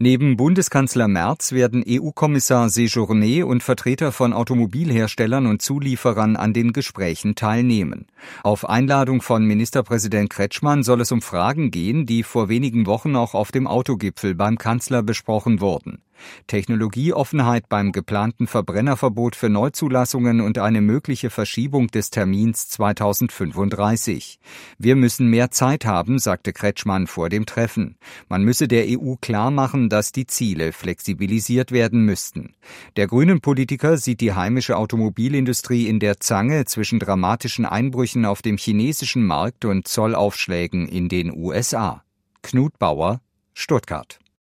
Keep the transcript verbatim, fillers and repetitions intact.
Neben Bundeskanzler Merz werden E U-Kommissar Séjourné und Vertreter von Automobilherstellern und Zulieferern an den Gesprächen teilnehmen. Auf Einladung von Ministerpräsident Kretschmann soll es um Fragen gehen, die vor wenigen Wochen auch auf dem Autogipfel beim Kanzler besprochen wurden. Technologieoffenheit beim geplanten Verbrennerverbot für Neuzulassungen und eine mögliche Verschiebung des Termins zweitausendfünfunddreißig. Wir müssen mehr Zeit haben, sagte Kretschmann vor dem Treffen. Man müsse der E U klar machen, dass die Ziele flexibilisiert werden müssten. Der Grünen-Politiker sieht die heimische Automobilindustrie in der Zange zwischen dramatischen Einbrüchen auf dem chinesischen Markt und Zollaufschlägen in den U S A. Knut Bauer, Stuttgart.